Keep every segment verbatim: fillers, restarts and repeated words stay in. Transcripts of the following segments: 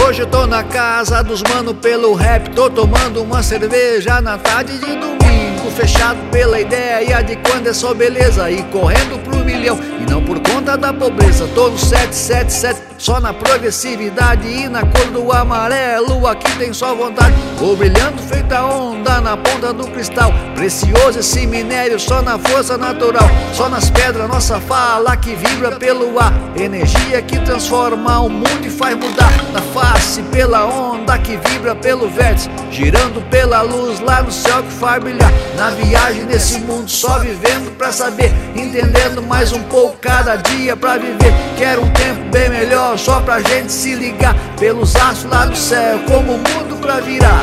Hoje eu tô na casa dos mano pelo rap, tô tomando uma cerveja na tarde de domingo, fechado pela ideia de quando é só beleza e correndo pro milhão e não por conta da pobreza. Tô no sete sete sete, só na progressividade e na cor do amarelo, aqui tem só vontade. Vou brilhando feita onda na ponta do cristal, precioso esse minério só na força natural. Só nas pedras nossa fala que vibra pelo ar, energia que transforma o mundo e faz mudar. Na face pela onda que vibra pelo vértice, girando pela luz lá no céu que faz brilhar. Na viagem nesse mundo só vivendo pra saber, entendendo mais um pouco cada dia pra viver. Quero um tempo bem melhor só pra gente se ligar, pelos astros lá no céu como o mundo pra virar.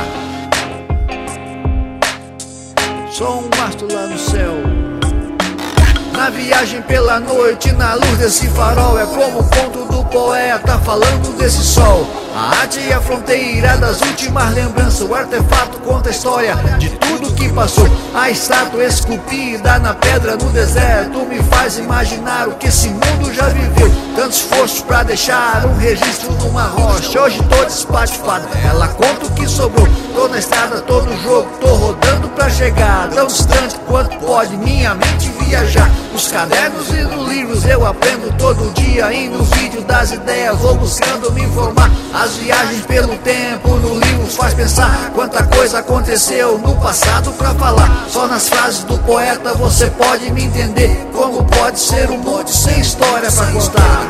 Só um astro lá no céu. Na viagem pela noite, na luz desse farol, é como o conto do poeta falando desse sol. A arte é a fronteira das últimas lembranças, o artefato conta a história de tudo que passou. A estátua esculpida na pedra no deserto me faz imaginar o que esse mundo já viveu. Tanto esforço pra deixar um registro numa rocha, hoje tô despatifado, ela conta o que sobrou. Tô na estrada, tô no jogo, tô rodando pra chegar tão distante quanto pode minha mente viajar. Nos cadernos e nos livros eu aprendo todo dia, e no vídeo das ideias vou buscando me informar. As viagens pelo tempo no livro faz pensar quanta coisa aconteceu no passado pra falar. Só nas frases do poeta você pode me entender como pode ser um mundo sem história pra contar.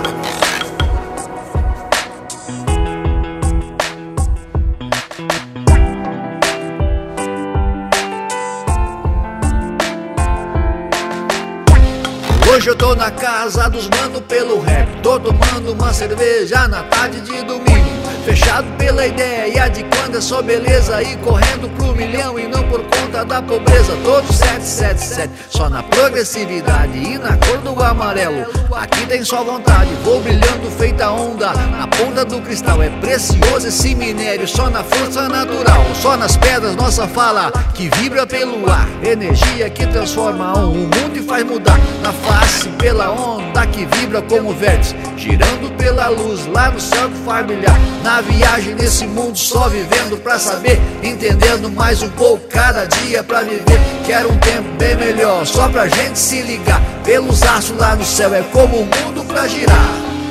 Hoje eu tô na casa dos mano pelo rap, tô tomando uma cerveja na tarde de domingo, fechado pela ideia de quando é só beleza e correndo pro milhão e não por conta da pobreza. Todo sete sete sete, só na progressividade e na cor do amarelo, aqui tem só vontade. Vou brilhando feita onda na ponta do cristal, é precioso esse minério só na força natural. Só nas pedras nossa fala que vibra pelo ar, energia que transforma o mundo e faz mudar. Na face pela onda que vibra como vértice, girando pela luz lá no céu que faz brilhar. Na viagem nesse mundo só vivendo pra saber, entendendo mais um pouco cada dia pra viver. Quero um tempo bem melhor só pra gente se ligar, pelos astros lá no céu é como o mundo pra girar.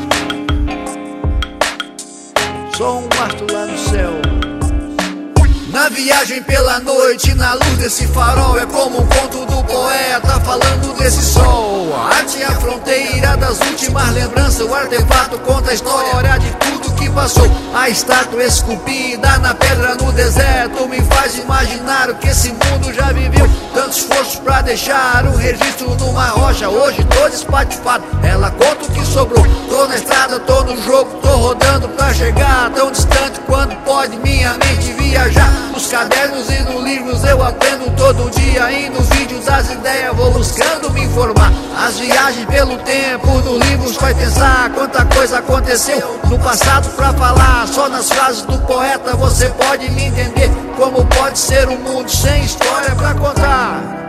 Só um astro lá no céu. Na viagem pela noite, na luz desse farol, é como um conto do poeta falando desse sol. A arte é a fronteira das últimas lembranças, o artefato conta a história de tudo que passou. A estátua esculpida na pedra no deserto me faz imaginar o que esse mundo já viveu. Tanto esforço pra deixar um registro numa rocha, hoje tô despatifado, ela conta o que sobrou. Tô na estrada, tô no jogo, tô rodando pra chegar tão distante quanto pode minha mente viajar. Nos cadernos e nos livros eu aprendo todo dia, e nos vídeos das ideias vou buscando me informar. As viagens pelo tempo no livros faz pensar quanta coisa aconteceu no passado pra falar. Só nas frases do poeta você pode me entender como pode ser um mundo sem história pra contar.